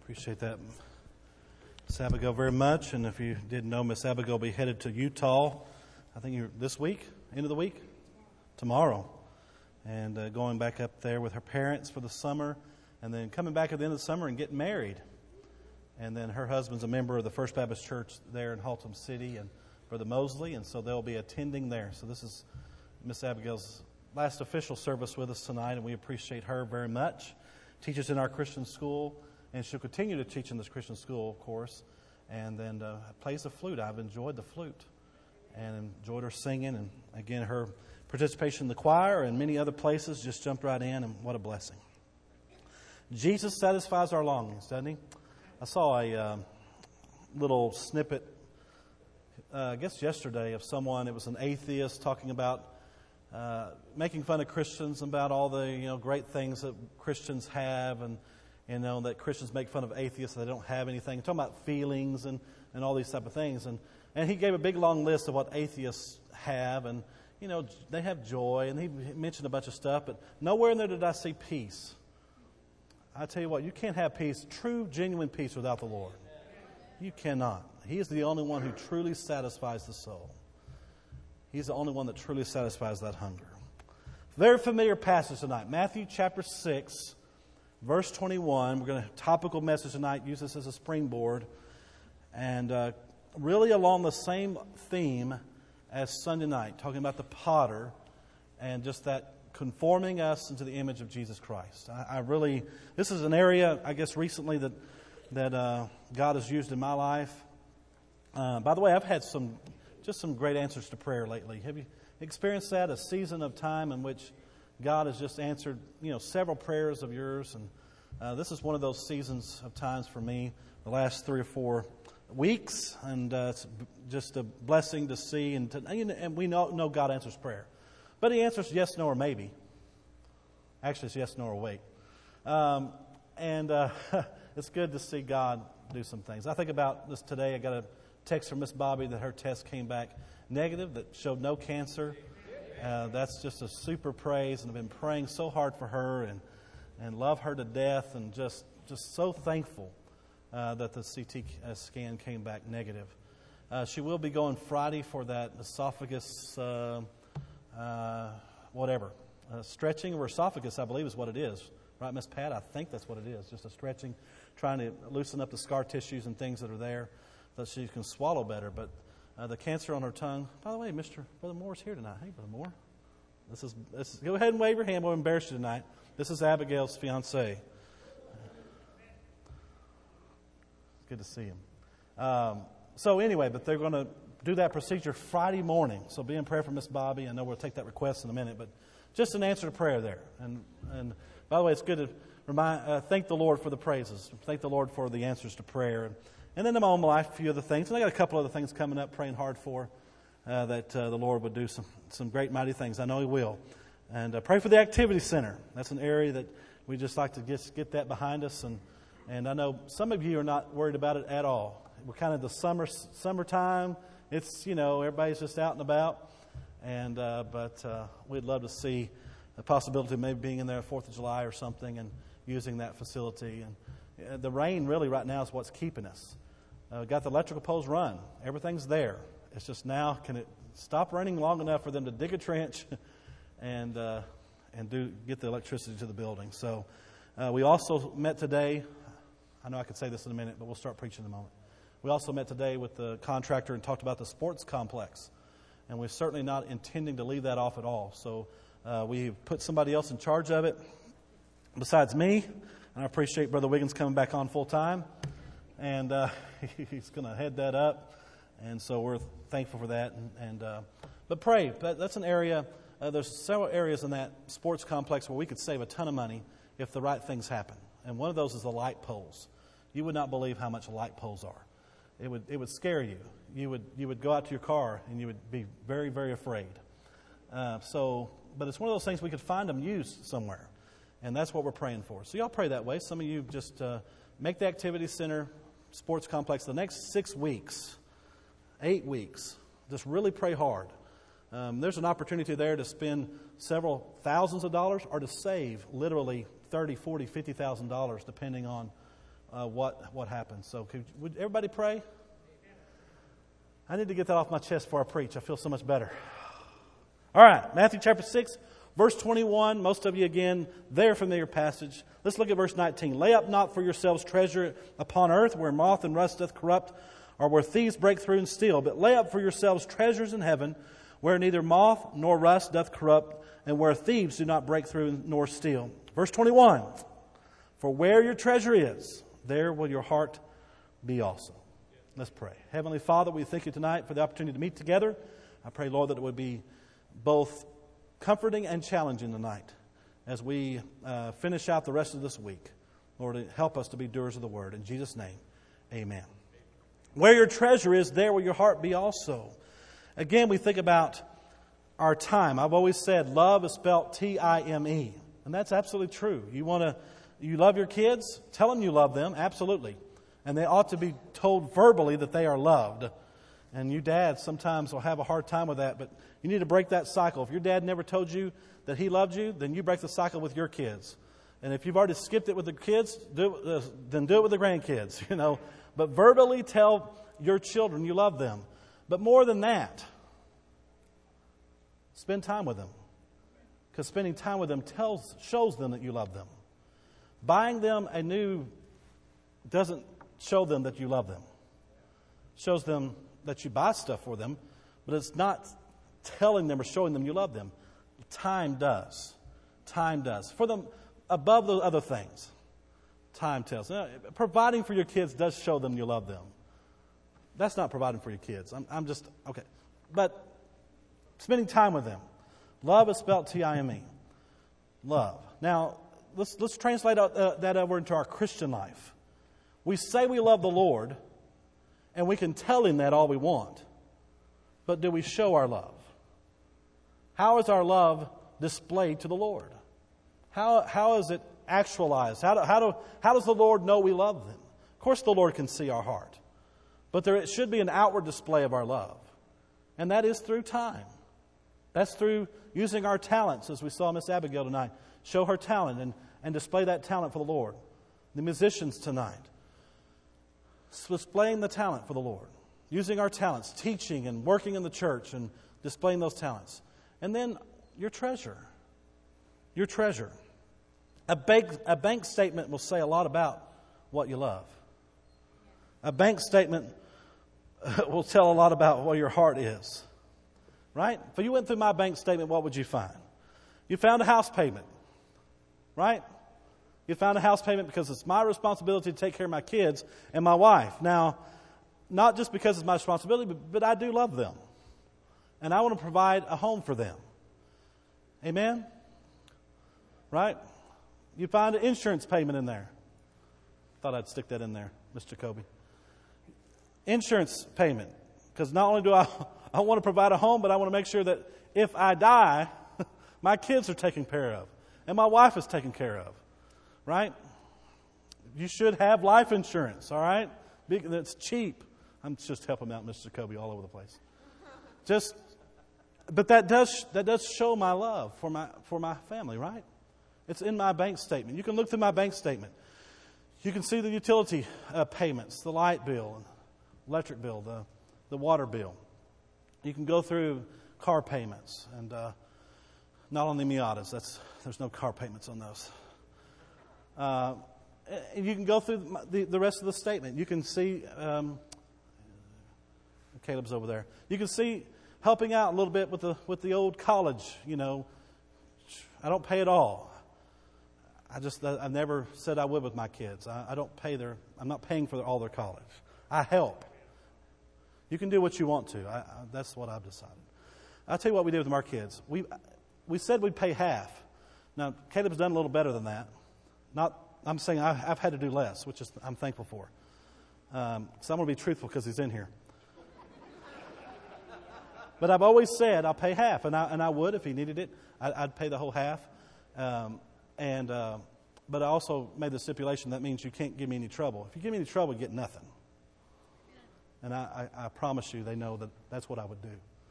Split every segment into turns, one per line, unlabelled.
Appreciate that, Miss Abigail, very much. And if you didn't know, Miss Abigail will be headed to Utah, I think you're this week, end of the week, tomorrow. And going back up there with her parents for the summer, and then coming back at the end of the summer and getting married. And then her husband's a member of the First Baptist Church there in Haltom City, and Brother Mosley, and so they'll be attending there. So this is Miss Abigail's last official service with us tonight, and we appreciate her very much. Teaches in our Christian school, and she'll continue to teach in this Christian school, of course, and then plays the flute. I've enjoyed the flute and enjoyed her singing, and again, her participation in the choir and many other places just jumped right in, and what a blessing. Jesus satisfies our longings, doesn't he? I saw a little snippet, I guess yesterday, of someone. It was an atheist talking about making fun of Christians, about all the great things that Christians have, and that Christians make fun of atheists, they don't have anything. Talking about feelings and all these type of things, and he gave a big long list of what atheists have, and they have joy, and he mentioned a bunch of stuff, but nowhere in there did I see peace. I tell you what, you can't have peace, true, genuine peace, without the Lord. You cannot. He is the only one who truly satisfies the soul. He's the only one that truly satisfies that hunger. Very familiar passage tonight. Matthew chapter 6, verse 21. We're going to topical message tonight. Use this as a springboard. And really along the same theme as Sunday night. Talking about the potter and just that conforming us into the image of Jesus Christ. This is an area, I guess, recently that God has used in my life. By the way, I've had some great answers to prayer lately. Have you experienced that? A season of time in which God has just answered, several prayers of yours. And this is one of those seasons of times for me, the last 3 or 4 weeks. And it's just a blessing to see. And we know God answers prayer. But He answers yes, no, or maybe. Actually, it's yes, no, or wait. It's good to see God do some things. I think about this today. I got a text from Miss Bobby that her test came back negative, that showed no cancer. That's just a super praise, and I've been praying so hard for her and love her to death, and just so thankful that the CT scan came back negative. She will be going Friday for that esophagus, stretching of her esophagus, I believe is what it is. Right, Miss Pat? I think that's what it is, just a stretching, trying to loosen up the scar tissues and things that are there, that she can swallow better. But the cancer on her tongue. By the way, Brother Moore's here tonight. Hey, Brother Moore. This is go ahead and wave your hand. We'll embarrass you tonight. This is Abigail's fiance. Good to see him. So anyway, but they're going to do that procedure Friday morning. So be in prayer for Miss Bobby. I know we'll take that request in a minute, but just an answer to prayer there. And by the way, it's good to thank the Lord for the praises. Thank the Lord for the answers to prayer. And then in my own life, a few other things. And I got a couple other things coming up, praying hard for, that the Lord would do some great, mighty things. I know He will. And pray for the Activity Center. That's an area that we just like to get that behind us. And I know some of you are not worried about it at all. We're kind of the summertime. It's, everybody's just out and about. But we'd love to see the possibility of maybe being in there 4th of July or something and using that facility. And the rain really right now is what's keeping us. Got the electrical poles run. Everything's there. It's just now, can it stop raining long enough for them to dig a trench and get the electricity to the building? So we also met today. I know I could say this in a minute, but we'll start preaching in a moment. We also met today with the contractor and talked about the sports complex. And we're certainly not intending to leave that off at all. So we put somebody else in charge of it besides me. And I appreciate Brother Wiggins coming back on full time. And he's going to head that up. And so we're thankful for that. But pray. That's an area. There's several areas in that sports complex where we could save a ton of money if the right things happen. And one of those is the light poles. You would not believe how much light poles are. It would scare you. You would go out to your car and you would be very, very afraid. But it's one of those things we could find them used somewhere. And that's what we're praying for. So y'all pray that way. Some of you just make the Activity Center sports complex the next 6 weeks, 8 weeks. Just really pray hard. There's an opportunity there to spend several thousands of dollars or to save literally $30,000, $40,000, $50,000 depending on what happens. So would everybody pray? I need to get that off my chest before I preach. I feel so much better. All right, Matthew chapter 6, verse 21. Most of you, again, their familiar passage. Let's look at verse 19. Lay up not for yourselves treasure upon earth, where moth and rust doth corrupt, or where thieves break through and steal. But lay up for yourselves treasures in heaven, where neither moth nor rust doth corrupt, and where thieves do not break through nor steal. Verse 21. For where your treasure is, there will your heart be also. Let's pray. Heavenly Father, we thank you tonight for the opportunity to meet together. I pray, Lord, that it would be both comforting and challenging tonight as we finish out the rest of this week. Lord, help us to be doers of the word. In Jesus' name, amen. Where your treasure is, there will your heart be also. Again, we think about our time. I've always said love is spelled T-I-M-E. And that's absolutely true. You love your kids? Tell them you love them. Absolutely. And they ought to be told verbally that they are loved. And you dads sometimes will have a hard time with that, but you need to break that cycle. If your dad never told you that he loved you, then you break the cycle with your kids. And if you've already skipped it with the kids, then do it with the grandkids, But verbally tell your children you love them. But more than that, spend time with them. Because spending time with them shows them that you love them. Buying them a new doesn't show them that you love them. Shows them that you buy stuff for them, but it's not telling them or showing them you love them. Time does. Time does. For them, above the other things, time tells. Providing for your kids does show them you love them. That's not providing for your kids. I'm just, okay. But spending time with them. Love is spelled T-I-M-E. Love. Now, let's translate that over into our Christian life. We say we love the Lord, and we can tell Him that all we want. But do we show our love? How is our love displayed to the Lord? How is it actualized? How does the Lord know we love Him? Of course the Lord can see our heart. But there should be an outward display of our love. And that is through time. That's through using our talents, as we saw Miss Abigail tonight. Show her talent and display that talent for the Lord. The musicians tonight. Displaying the talent for the Lord. Using our talents, teaching and working in the church and displaying those talents. And then your treasure. Your treasure. A bank statement will say a lot about what you love. A bank statement will tell a lot about what your heart is. Right? If you went through my bank statement, what would you find? You found a house payment. Right? You found a house payment because it's my responsibility to take care of my kids and my wife. Now, not just because it's my responsibility, but I do love them. And I want to provide a home for them. Amen? Right? You find an insurance payment in there. Thought I'd stick that in there, Mr. Jacoby. Insurance payment. Because not only do I want to provide a home, but I want to make sure that if I die, my kids are taken care of. And my wife is taken care of. Right? You should have life insurance, all right? That's cheap. I'm just helping out Mr. Jacoby all over the place. But that does show my love for my family, right? It's in my bank statement. You can look through my bank statement. You can see the utility payments, the light bill, electric bill, the water bill. You can go through car payments, and not on the Miatas. There's no car payments on those. And you can go through the rest of the statement. You can see, Caleb's over there. You can see helping out a little bit with the old college. I don't pay it all. I never said I would with my kids. I'm not paying for all their college. I help. You can do what you want to. That's what I've decided. I'll tell you what we did with our kids. We said we'd pay half. Now, Caleb's done a little better than that. I'm saying I've had to do less, which I'm thankful for. So I'm going to be truthful because he's in here. But I've always said I'll pay half, and I would if he needed it. I'd pay the whole half. But I also made the stipulation that means you can't give me any trouble. If you give me any trouble, you get nothing. And I promise you, they know that that's what I would do.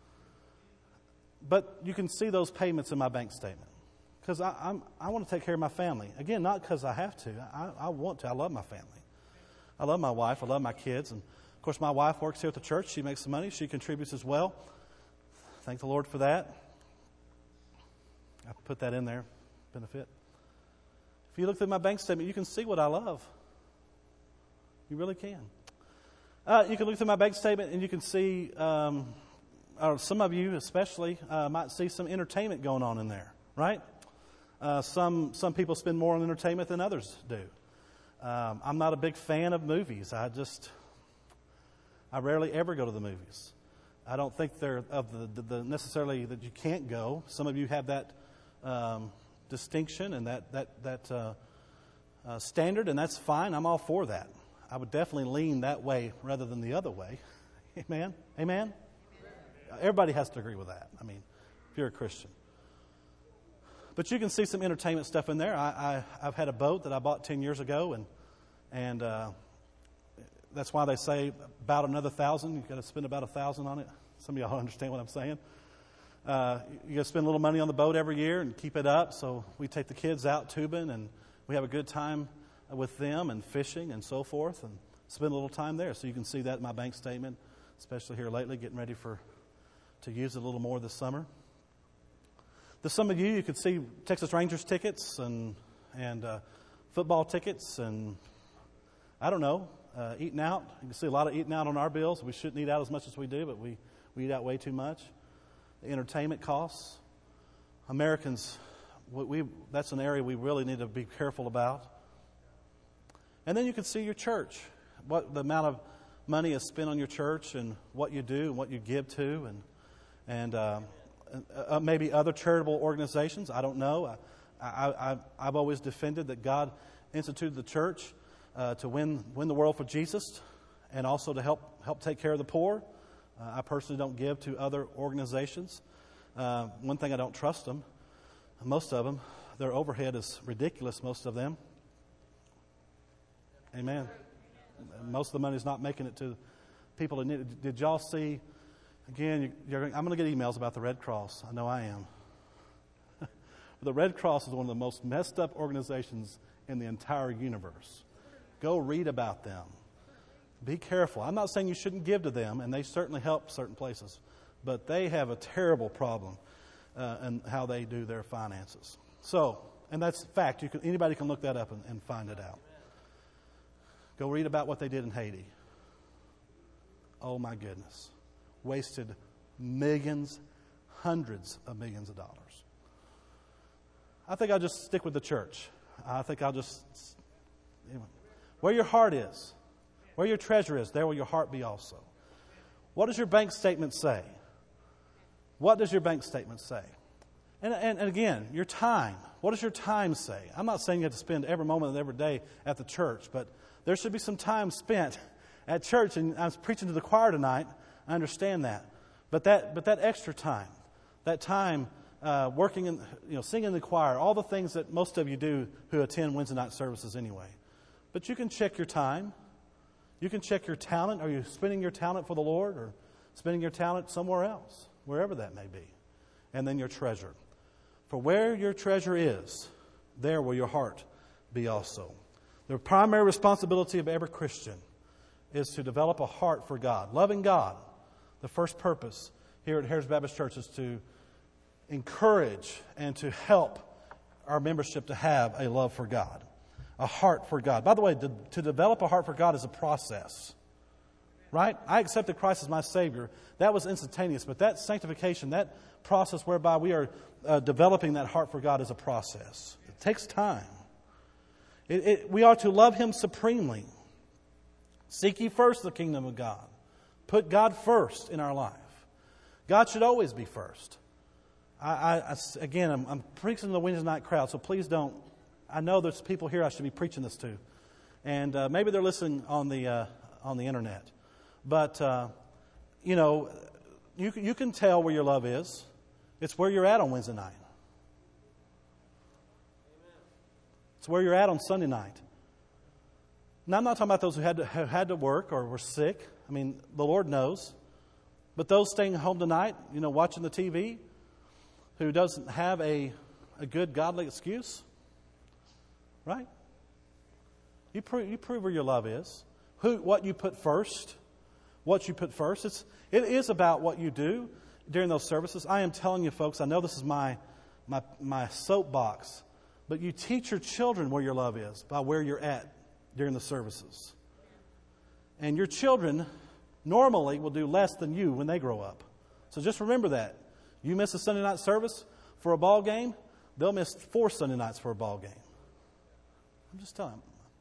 But you can see those payments in my bank statement. Because I want to take care of my family. Again, not because I have to. I want to. I love my family. I love my wife. I love my kids. And, of course, my wife works here at the church. She makes some money. She contributes as well. Thank the Lord for that. I put that in there, benefit. If you look through my bank statement, you can see what I love. You really can. You can look through my bank statement and you can see, or some of you especially, might see some entertainment going on in there, right? Some people spend more on entertainment than others do. I'm not a big fan of movies. I rarely ever go to the movies. I don't think they're of the necessarily that you can't go. Some of you have that distinction and that standard, and that's fine. I'm all for that. I would definitely lean that way rather than the other way. Amen? Amen? Everybody has to agree with that. I mean, if you're a Christian. But you can see some entertainment stuff in there. I've had a boat that I bought 10 years ago, and that's why they say about another $1,000. You've got to spend about $1,000 on it. Some of y'all don't understand what I'm saying. You got to spend a little money on the boat every year and keep it up. So we take the kids out tubing, and we have a good time with them and fishing and so forth, and spend a little time there. So you can see that in my bank statement, especially here lately, getting ready to use it a little more this summer. To some of you could see Texas Rangers tickets and football tickets and, I don't know, eating out. You can see a lot of eating out on our bills. We shouldn't eat out as much as we do, but we eat out way too much. The entertainment costs. Americans, that's an area we really need to be careful about. And then you can see your church, what the amount of money is spent on your church and what you do and what you give to and maybe other charitable organizations. I don't know. I've always defended that God instituted the church to win the world for Jesus and also to help take care of the poor. I personally don't give to other organizations. One thing, I don't trust them. Most of them, their overhead is ridiculous, most of them. Amen. Most of the money is not making it to people that need it. Did y'all see, again, I'm going to get emails about the Red Cross. I know I am. The Red Cross is one of the most messed up organizations in the entire universe. Go read about them. Be careful. I'm not saying you shouldn't give to them, and they certainly help certain places, but they have a terrible problem in how they do their finances. So, and that's fact. Anybody can look that up and find it out. Go read about what they did in Haiti. Oh my goodness. Wasted millions, hundreds of millions of dollars. I think I'll just stick with the church. I think I'll just, where your heart is, where your treasure is, there will your heart be also. What does your bank statement say? What does your bank statement say? And again, your time. What does your time say? I'm not saying you have to spend every moment of every day at the church, but there should be some time spent at church. And I was preaching to the choir tonight. I understand that. But that extra time, that time working in, singing in the choir, all the things that most of you do who attend Wednesday night services anyway. But you can check your time. You can check your talent. Are you spending your talent for the Lord or spending your talent somewhere else, wherever that may be? And then your treasure. For where your treasure is, there will your heart be also. The primary responsibility of every Christian is to develop a heart for God, loving God. The first purpose here at Heritage Baptist Church is to encourage and to help our membership to have a love for God, a heart for God. By the way, to develop a heart for God is a process, right? I accepted Christ as my Savior. That was instantaneous, but that sanctification, that process whereby we are developing that heart for God is a process. It takes time. We are to love Him supremely. Seek ye first the kingdom of God. Put God first in our life. God should always be first. I'm preaching to the Wednesday night crowd, so please don't. I know there's people here I should be preaching this to, and maybe they're listening on the internet. But you can tell where your love is. It's where you're at on Wednesday night. It's where you're at on Sunday night. Now, I'm not talking about those who had to work or were sick. I mean, the Lord knows. But those staying home tonight, watching the TV, who doesn't have a good godly excuse, right? You prove where your love is. what you put first. What you put first. It is about what you do during those services. I am telling you, folks, I know this is my soapbox, but you teach your children where your love is by where you're at during the services. And your children normally will do less than you when they grow up. So just remember that. You miss a Sunday night service for a ball game, they'll miss 4 Sunday nights for a ball game. I'm just telling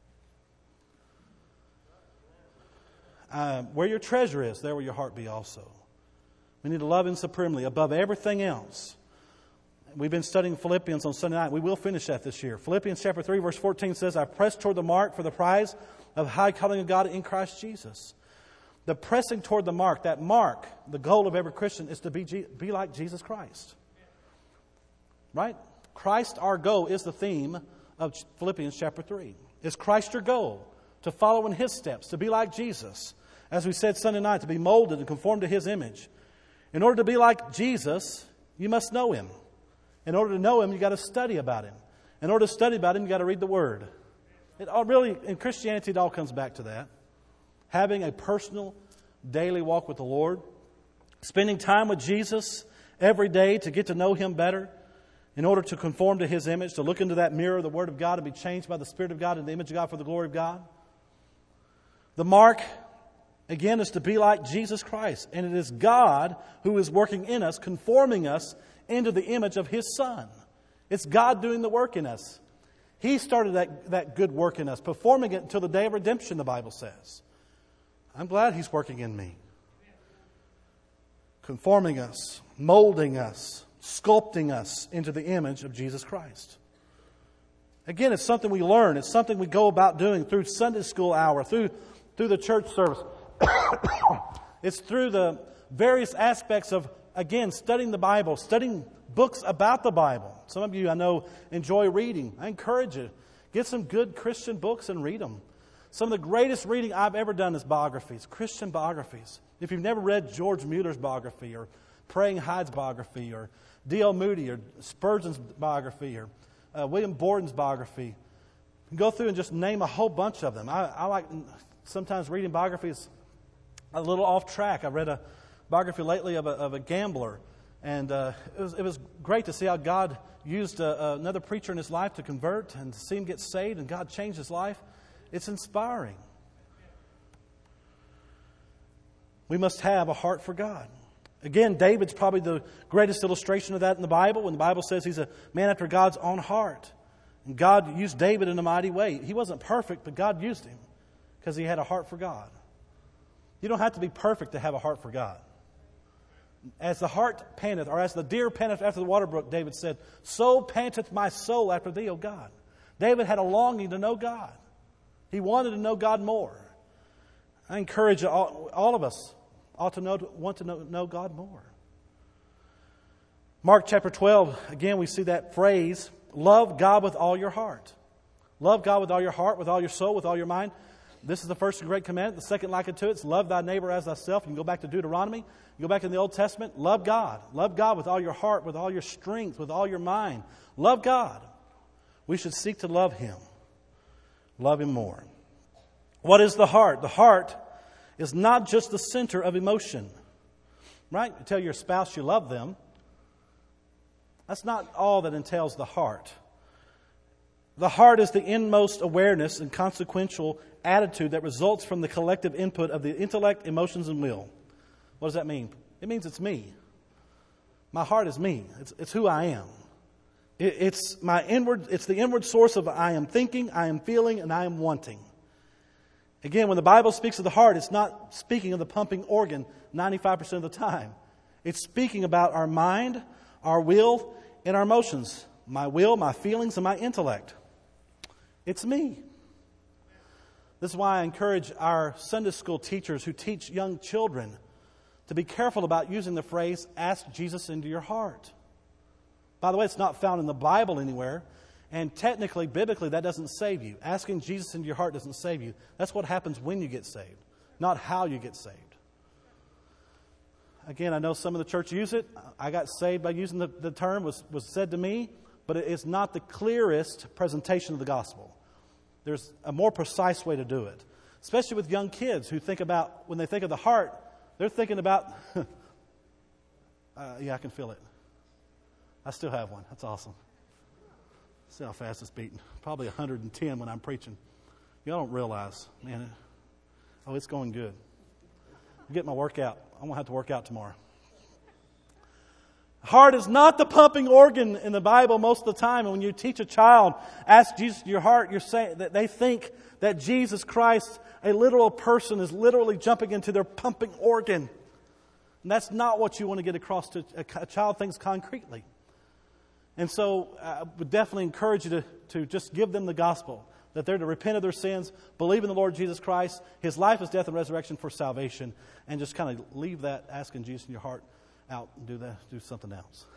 them. Where your treasure is, there will your heart be also. We need to love Him supremely above everything else. We've been studying Philippians on Sunday night. We will finish that this year. Philippians chapter 3, verse 14 says, I press toward the mark for the prize of high calling of God in Christ Jesus. The pressing toward the mark, that mark, the goal of every Christian is to be like Jesus Christ. Right? Christ, our goal, is the theme of Philippians chapter 3. Is Christ your goal? To follow in His steps, to be like Jesus. As we said Sunday night, to be molded and conformed to His image. In order to be like Jesus, you must know Him. In order to know Him, you've got to study about Him. In order to study about Him, you've got to read the Word. It all really, in Christianity, it all comes back to that. Having a personal, daily walk with the Lord. Spending time with Jesus every day to get to know Him better. In order to conform to His image, to look into that mirror of the Word of God and be changed by the Spirit of God and the image of God for the glory of God. The mark, again, is to be like Jesus Christ. And it is God who is working in us, conforming us into the image of His Son. It's God doing the work in us. He started that good work in us, performing it until the day of redemption, the Bible says. I'm glad He's working in me. Conforming us, molding us, sculpting us into the image of Jesus Christ. Again, it's something we learn. It's something we go about doing through Sunday school hour, through the church service. It's through the various aspects of, again, studying the Bible, studying books about the Bible. Some of you, I know, enjoy reading. I encourage you. Get some good Christian books and read them. Some of the greatest reading I've ever done is biographies, Christian biographies. If you've never read George Mueller's biography or Praying Hyde's biography or D.L. Moody or Spurgeon's biography or William Borden's biography, you can go through and just name a whole bunch of them. I like sometimes reading biographies a little off track. I read a biography lately of a gambler, and it was great to see how God used another preacher in his life to convert and to see him get saved, and God changed his life. It's inspiring. We must have a heart for God. Again, David's probably the greatest illustration of that in the Bible, when the Bible says he's a man after God's own heart. And God used David in a mighty way. He wasn't perfect, but God used him because he had a heart for God. You don't have to be perfect to have a heart for God. As the hart panteth, or as the deer panteth after the water brook, David said, so panteth my soul after thee, O God. David had a longing to know God. He wanted to know God more. I encourage all of us ought to want to know God more. Mark chapter 12, again we see that phrase, love God with all your heart. Love God with all your heart, with all your soul, with all your mind. This is the first and great commandment. The second like it to it is love thy neighbor as thyself. You can go back to Deuteronomy. You go back in the Old Testament. Love God. Love God with all your heart, with all your strength, with all your mind. Love God. We should seek to love Him. Love Him more. What is the heart? The heart is not just the center of emotion. Right? You tell your spouse you love them. That's not all that entails the heart. The heart is the inmost awareness and consequential attitude that results from the collective input of the intellect, emotions, and will. What does that mean? It means it's me. My heart is me. It's who I am. It's the inward source of I am thinking, I am feeling, and I am wanting. Again, when the Bible speaks of the heart, it's not speaking of the pumping organ 95% of the time. It's speaking about our mind, our will, and our emotions. My will, my feelings, and my intellect. It's me. This is why I encourage our Sunday school teachers who teach young children to be careful about using the phrase, ask Jesus into your heart. By the way, it's not found in the Bible anywhere. And technically, biblically, that doesn't save you. Asking Jesus into your heart doesn't save you. That's what happens when you get saved, not how you get saved. Again, I know some of the church use it. I got saved by using the term, was said to me, but it's not the clearest presentation of the gospel. There's a more precise way to do it. Especially with young kids who think about, when they think of the heart, they're thinking about, yeah, I can feel it. I still have one. That's awesome. See how fast it's beating. Probably 110 when I'm preaching. Y'all don't realize, man, it's going good. I get my workout. I'm going to have to work out tomorrow. Heart is not the pumping organ in the Bible most of the time. And when you teach a child, ask Jesus your heart, you're saying that they think that Jesus Christ, a literal person, is literally jumping into their pumping organ. And that's not what you want to get across to a child. Thinks concretely. And so I would definitely encourage you to just give them the gospel, that they're to repent of their sins, believe in the Lord Jesus Christ, His life, His death, and resurrection for salvation, and just kind of leave that asking Jesus in your heart out and do something else.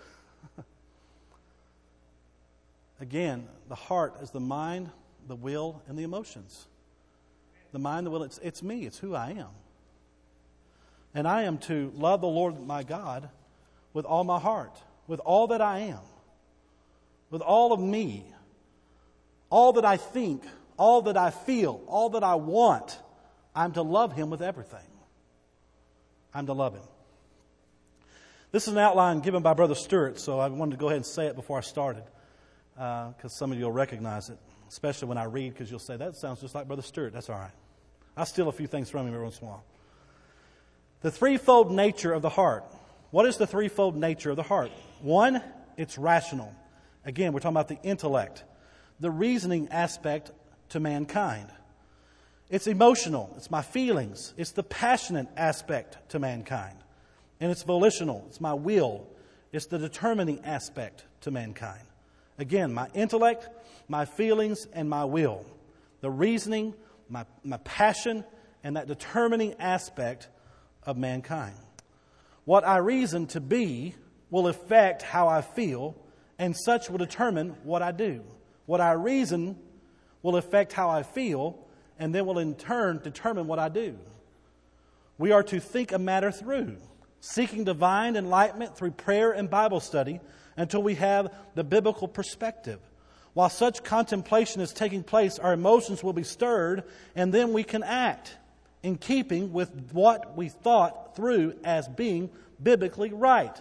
Again, the heart is the mind, the will, and the emotions. The mind, the will, it's me. It's who I am. And I am to love the Lord my God with all my heart, with all that I am, with all of me, all that I think, all that I feel, all that I want. I'm to love Him with everything. I'm to love Him. This is an outline given by Brother Stewart, so I wanted to go ahead and say it before I started, because some of you will recognize it, especially when I read, because you'll say, that sounds just like Brother Stewart. That's all right. I steal a few things from him every once in a while. The threefold nature of the heart. What is the threefold nature of the heart? One, it's rational. Again, we're talking about the intellect, the reasoning aspect to mankind. It's emotional. It's my feelings. It's the passionate aspect to mankind. And it's volitional. It's my will. It's the determining aspect to mankind. Again, my intellect, my feelings, and my will. The reasoning, my passion, and that determining aspect of mankind. What I reason to be will affect how I feel, and such will determine what I do. What I reason will affect how I feel, and then will in turn determine what I do. We are to think a matter through, seeking divine enlightenment through prayer and Bible study until we have the biblical perspective. While such contemplation is taking place, our emotions will be stirred, and then we can act in keeping with what we thought through as being biblically right.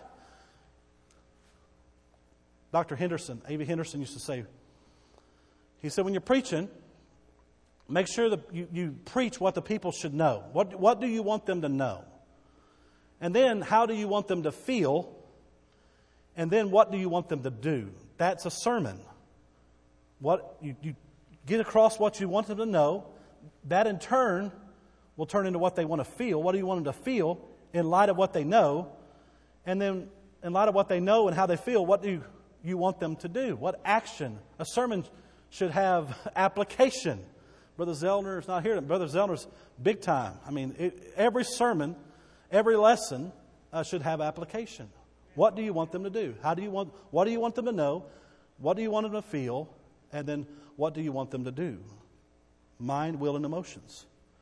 Dr. Henderson, A.V. Henderson used to say, he said, when you're preaching, make sure that you preach what the people should know. What do you want them to know? And then how do you want them to feel? And then what do you want them to do? That's a sermon. What you get across what you want them to know. That in turn will turn into what they want to feel. What do you want them to feel in light of what they know? And then in light of what they know and how they feel, what do you want them to do? What action? A sermon should have application. Brother Zellner is not here. Brother Zellner's big time. I mean, every sermon, every lesson should have application. What do you want them to do? What do you want them to know? What do you want them to feel? And then what do you want them to do? Mind, will, and emotions.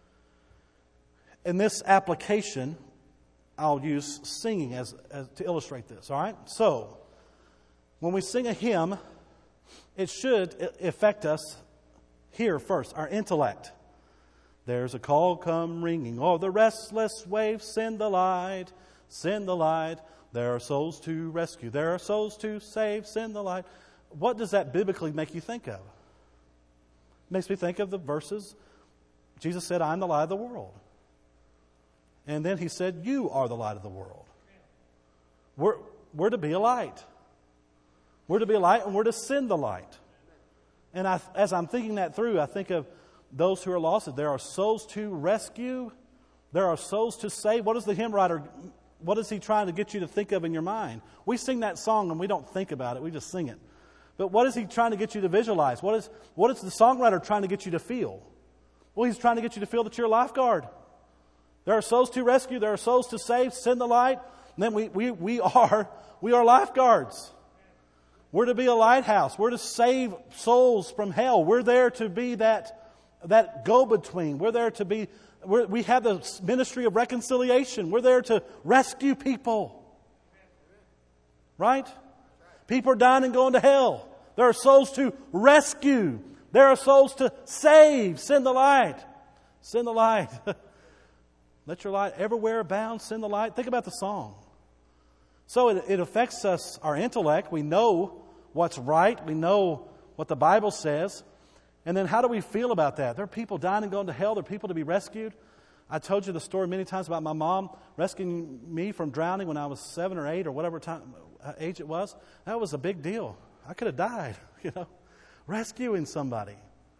In this application, I'll use singing as to illustrate this. All right? So, when we sing a hymn, it should affect us here first, our intellect. There's a call come ringing, oh, the restless waves, send the light, send the light. There are souls to rescue, there are souls to save, send the light. What does that biblically make you think of? It makes me think of the verses. Jesus said, I'm the light of the world. And then He said, you are the light of the world. We're to be a light. We're to be a light, and we're to send the light. And as I'm thinking that through, I think of those who are lost. There are souls to rescue. There are souls to save. What is the hymn writer, what is he trying to get you to think of in your mind? We sing that song and we don't think about it. We just sing it. But what is he trying to get you to visualize? What is the songwriter trying to get you to feel? Well, he's trying to get you to feel that you're a lifeguard. There are souls to rescue. There are souls to save. Send the light. And then we are lifeguards. We're to be a lighthouse. We're to save souls from hell. We're there to be that go-between. We're there to be. We have the ministry of reconciliation. We're there to rescue people. Right? People are dying and going to hell. There are souls to rescue. There are souls to save. Send the light. Send the light. Let your light everywhere abound. Send the light. Think about the song. So it affects us, our intellect. We know what's right. We know what the Bible says. And then how do we feel about that? There are people dying and going to hell. There are people to be rescued. I told you the story many times about my mom rescuing me from drowning when I was 7 or 8 or whatever age it was. That was a big deal. I could have died, rescuing somebody.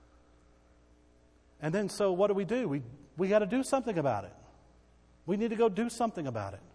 And then so what do? We got to do something about it. We need to go do something about it.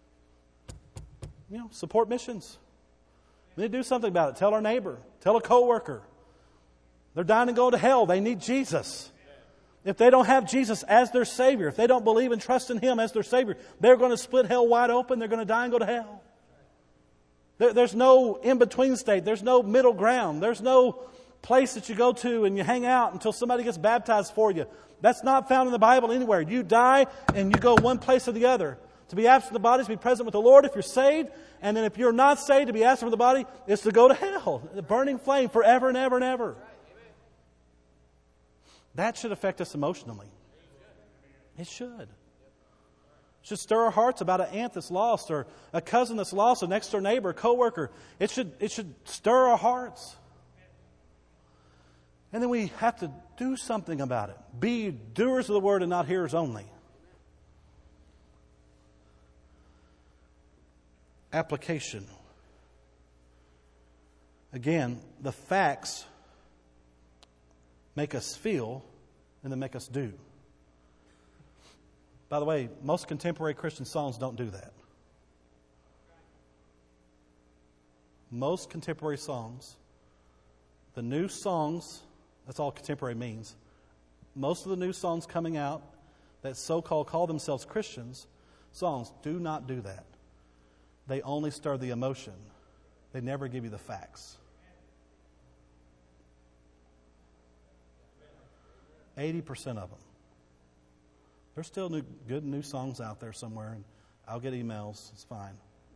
Support missions. We need to do something about it. Tell our neighbor. Tell a coworker. They're dying and going to hell. They need Jesus. If they don't have Jesus as their Savior, if they don't believe and trust in Him as their Savior, they're going to split hell wide open. They're going to die and go to hell. There's no in-between state. There's no middle ground. There's no place that you go to and you hang out until somebody gets baptized for you. That's not found in the Bible anywhere. You die and you go one place or the other. To be absent from the body is to be present with the Lord if you're saved. And then if you're not saved, to be absent from the body is to go to hell. The burning flame forever and ever and ever. That should affect us emotionally. It should. It should stir our hearts about an aunt that's lost or a cousin that's lost, a next door neighbor, a coworker. It should stir our hearts. And then we have to do something about it. Be doers of the word and not hearers only. Application. Again, the facts make us feel and then make us do. By the way, most contemporary Christian songs don't do that. Most contemporary songs, the new songs, that's all contemporary means. Most of the new songs coming out that so-called call themselves Christians, songs do not do that. They only stir the emotion. They never give you the facts. 80% of them. There's still good new songs out there somewhere, and I'll get emails. It's fine.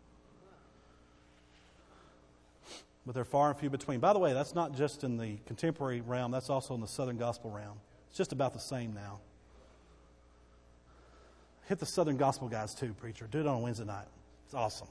But they're far and few between. By the way, that's not just in the contemporary realm. That's also in the Southern Gospel realm. It's just about the same now. Hit the Southern Gospel guys too, preacher. Do it on a Wednesday night. It's awesome.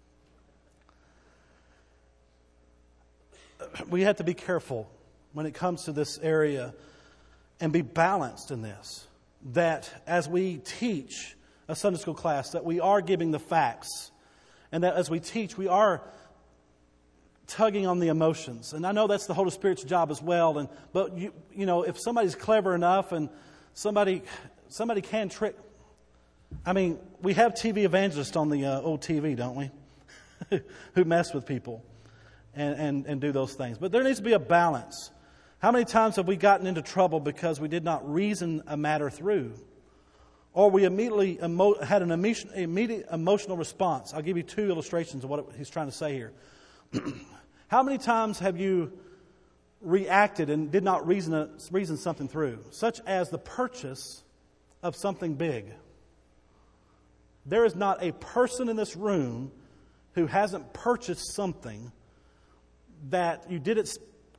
We have to be careful when it comes to this area and be balanced in this. That as we teach a Sunday school class, that we are giving the facts. And that as we teach, we are tugging on the emotions. And I know that's the Holy Spirit's job as well. But you know, if somebody's clever enough and somebody can trick. I mean, we have TV evangelists on the old TV, don't we? Who mess with people and do those things. But there needs to be a balance. How many times have we gotten into trouble because we did not reason a matter through? Or we immediately had an immediate emotional response. I'll give you 2 illustrations of what he's trying to say here. How many times have you reacted and did not reason something through? Such as the purchase of something big. There is not a person in this room who hasn't purchased something that you did it,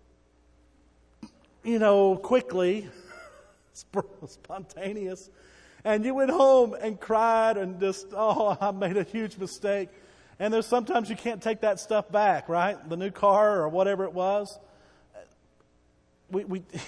quickly, spontaneous, and you went home and cried and just, I made a huge mistake. And there's sometimes you can't take that stuff back, right? The new car or whatever it was. We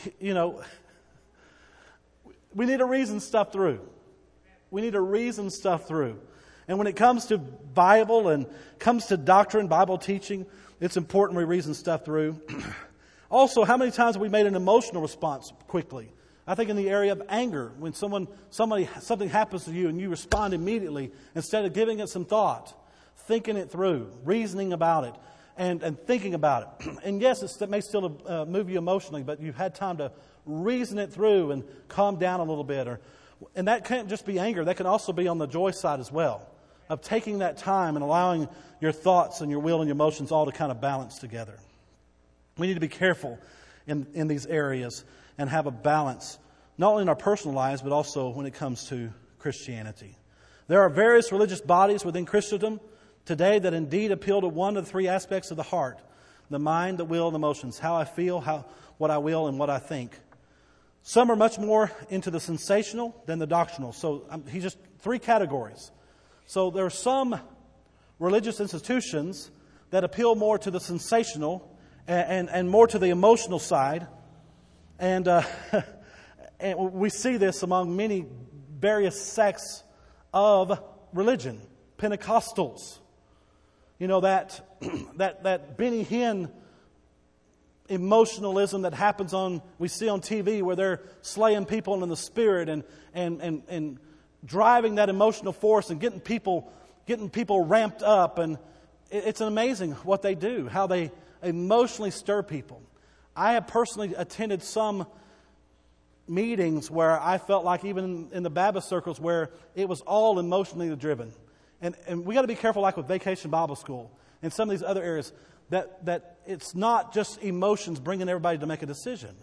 need to reason stuff through. We need to reason stuff through. And when it comes to Bible and comes to doctrine, Bible teaching, it's important we reason stuff through. Also, how many times have we made an emotional response quickly? I think in the area of anger, when something happens to you and you respond immediately instead of giving it some thought, thinking it through, reasoning about it, and thinking about it. And yes, it may still move you emotionally, but you've had time to reason it through and calm down a little bit. And that can't just be anger. That can also be on the joy side as well, of taking that time and allowing your thoughts and your will and your emotions all to kind of balance together. We need to be careful in these areas and have a balance, not only in our personal lives, but also when it comes to Christianity. There are various religious bodies within Christendom today that indeed appeal to one of the 3 aspects of the heart: the mind, the will, and the emotions. How I feel, what I will, and what I think. Some are much more into the sensational than the doctrinal. So he's just 3 categories. So there are some religious institutions that appeal more to the sensational and more to the emotional side. And, and we see this among many various sects of religion. Pentecostals. You know, that Benny Hinn emotionalism that happens we see on TV where they're slaying people in the spirit and driving that emotional force and getting people ramped up. And it's amazing what they do, how they emotionally stir people. I have personally attended some meetings where I felt like, even in the Baptist circles, where it was all emotionally driven. And we got to be careful, like with Vacation Bible School and some of these other areas, that it's not just emotions bringing everybody to make a decision.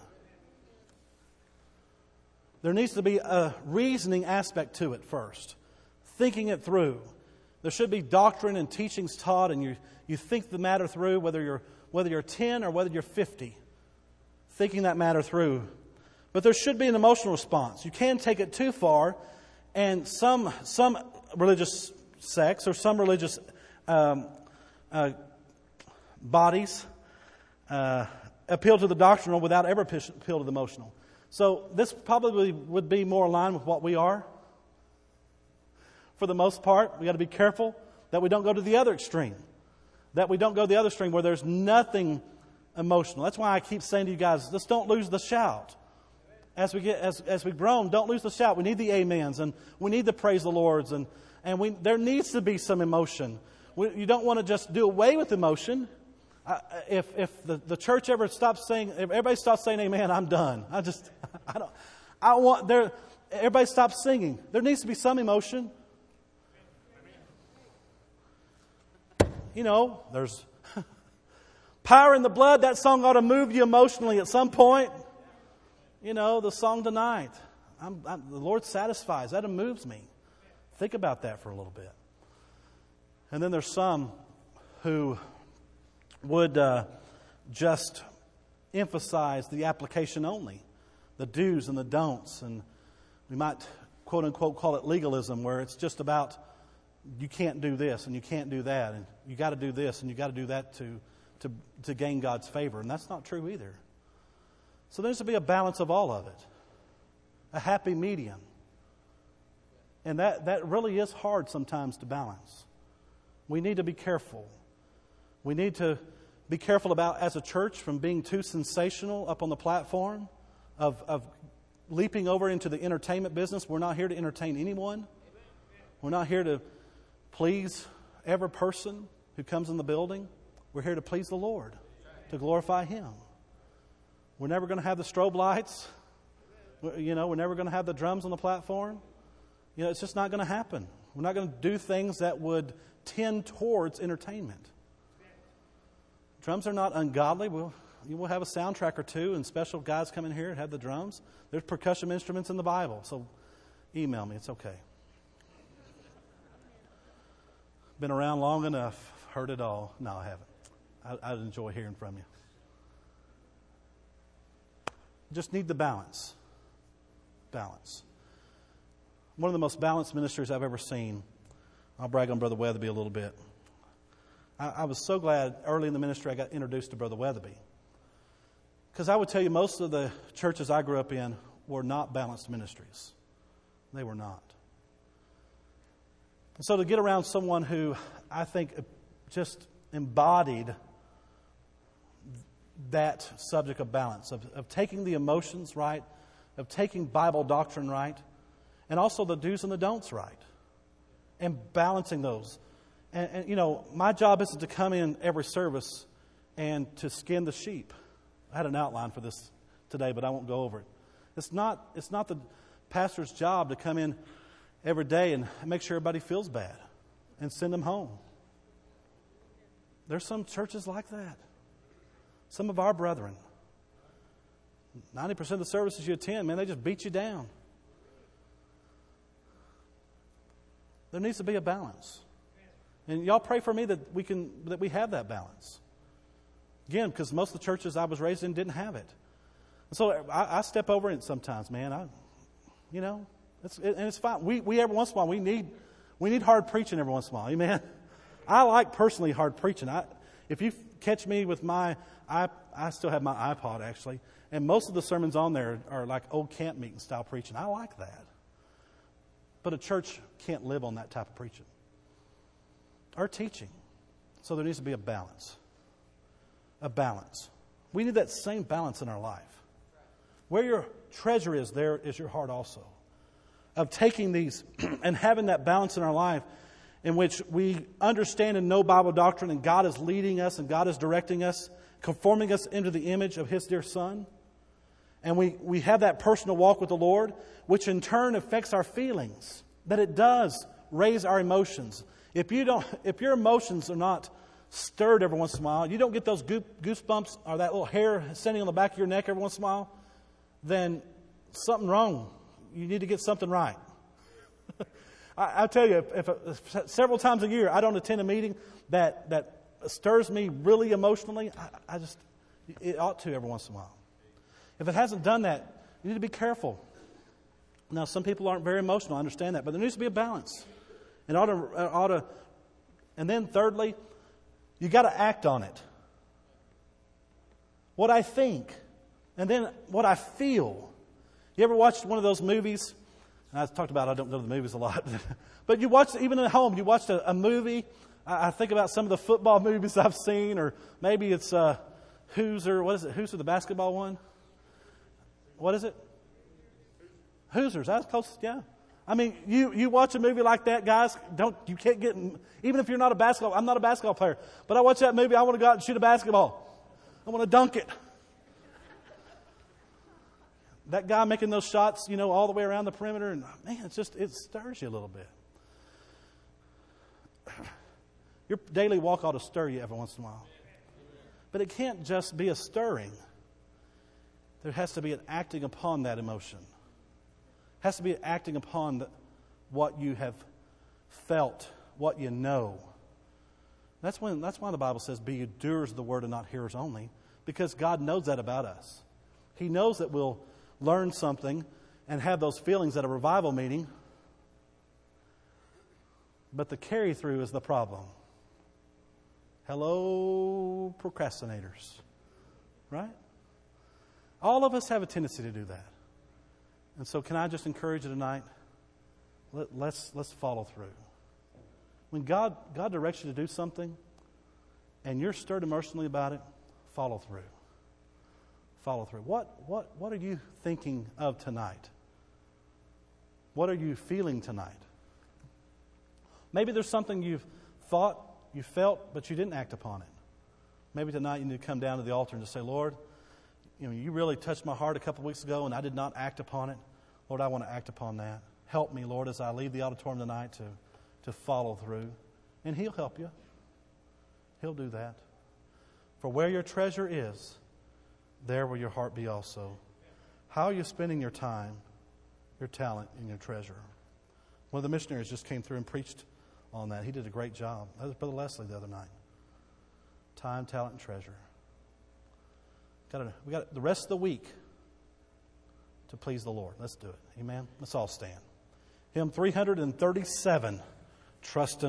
There needs to be a reasoning aspect to it first, thinking it through. There should be doctrine and teachings taught, and you think the matter through, whether you're 10 or whether you're 50, thinking that matter through. But there should be an emotional response. You can take it too far, and some religious sects or some religious bodies appeal to the doctrinal without ever appeal to the emotional. So this probably would be more aligned with what we are. For the most part, we got to be careful that we don't go to the other extreme. That we don't go to the other extreme where there's nothing emotional. That's why I keep saying to you guys, just don't lose the shout. As we groan, don't lose the shout. We need the amens, and we need the praise the Lords, and there needs to be some emotion. You don't want to just do away with emotion. If the church ever stops saying, if everybody stops saying amen, I'm done. Everybody stops singing. There needs to be some emotion. You know, there's power in the blood. That song ought to move you emotionally at some point. You know, the song tonight. The Lord satisfies. That moves me. Think about that for a little bit. And then there's some who would just emphasize the application only, the do's and the don'ts, and we might quote unquote call it legalism, where it's just about you can't do this and you can't do that, and you got to do this and you got to do that to gain God's favor, and that's not true either. So there needs to be a balance of all of it, a happy medium, and that really is hard sometimes to balance. We need to be careful. We need to be careful about, as a church, from being too sensational up on the platform, of leaping over into the entertainment business. We're not here to entertain anyone. We're not here to please every person who comes in the building. We're here to please the Lord, to glorify Him. We're never going to have the strobe lights. You know, we're never going to have the drums on the platform. You know, it's just not going to happen. We're not going to do things that would tend towards entertainment. Drums are not ungodly. We'll have a soundtrack or two, and special guys come in here and have the drums. There's percussion instruments in the Bible, so email me. It's okay. Been around long enough. Heard it all. No, I haven't. I'd enjoy hearing from you. Just need the balance. Balance. One of the most balanced ministers I've ever seen. I'll brag on Brother Weatherby a little bit. I was so glad early in the ministry I got introduced to Brother Weatherby. Because I would tell you, most of the churches I grew up in were not balanced ministries. They were not. And so to get around someone who I think just embodied that subject of balance, of taking the emotions right, of taking Bible doctrine right, and also the do's and the don'ts right, and balancing those. And you know, my job isn't to come in every service and to skin the sheep. I had an outline for this today, but I won't go over it. It's not the pastor's job to come in every day and make sure everybody feels bad and send them home. There's some churches like that. Some of our brethren, 90% of the services you attend, man, they just beat you down. There needs to be a balance. And y'all pray for me that we have that balance. Again, because most of the churches I was raised in didn't have it. So I step over it sometimes, man. It's fine. We every once in a while we need hard preaching every once in a while. Amen. I like personally hard preaching. If you catch me with I still have my iPod actually, and most of the sermons on there are like old camp meeting style preaching. I like that. But a church can't live on that type of preaching or teaching. So there needs to be a balance. A balance. We need that same balance in our life. Where your treasure is, there is your heart also. Of taking these and having that balance in our life in which we understand and know Bible doctrine and God is leading us and God is directing us, conforming us into the image of His dear Son. And we have that personal walk with the Lord, which in turn affects our feelings. That it does raise our emotions. If your emotions are not stirred every once in a while, you don't get those goosebumps or that little hair standing on the back of your neck every once in a while, then something wrong. You need to get something right. I tell you, if several times a year I don't attend a meeting that stirs me really emotionally, it ought to every once in a while. If it hasn't done that, you need to be careful. Now, some people aren't very emotional, I understand that, but there needs to be a balance. And then thirdly, you got to act on it. What I think, and then what I feel. You ever watched one of those movies? And I talked about I don't know the movies a lot, but you watch, even at home, you watched a movie. I think about some of the football movies I've seen, or maybe it's Hoosier. What is it? Hoosier, the basketball one. What is it? Hoosiers. That's close. Yeah. I mean, you watch a movie like that, guys. You can't get, even if you're not I'm not a basketball player, but I watch that movie. I want to go out and shoot a basketball. I want to dunk it. That guy making those shots, all the way around the perimeter, and man, it stirs you a little bit. Your daily walk ought to stir you every once in a while. But it can't just be a stirring. There has to be an acting upon that emotion. It has to be an acting upon what you have felt, what you know. That's why the Bible says, be you doers of the word and not hearers only, because God knows that about us. He knows that we'll learn something and have those feelings at a revival meeting, but the carry-through is the problem. Hello, procrastinators. Right? All of us have a tendency to do that. And so can I just encourage you tonight? Let's follow through. When God directs you to do something and you're stirred emotionally about it, follow through. Follow through. What are you thinking of tonight? What are you feeling tonight? Maybe there's something you've thought, you felt, but you didn't act upon it. Maybe tonight you need to come down to the altar and just say, Lord, you really touched my heart a couple weeks ago and I did not act upon it. Lord, I want to act upon that. Help me, Lord, as I leave the auditorium tonight to follow through. And He'll help you. He'll do that. For where your treasure is, there will your heart be also. How are you spending your time, your talent, and your treasure? One of the missionaries just came through and preached on that. He did a great job. That was Brother Leslie the other night. Time, talent, and treasure. We got the rest of the week to please the Lord. Let's do it. Amen. Let's all stand. Hymn 337, Trust in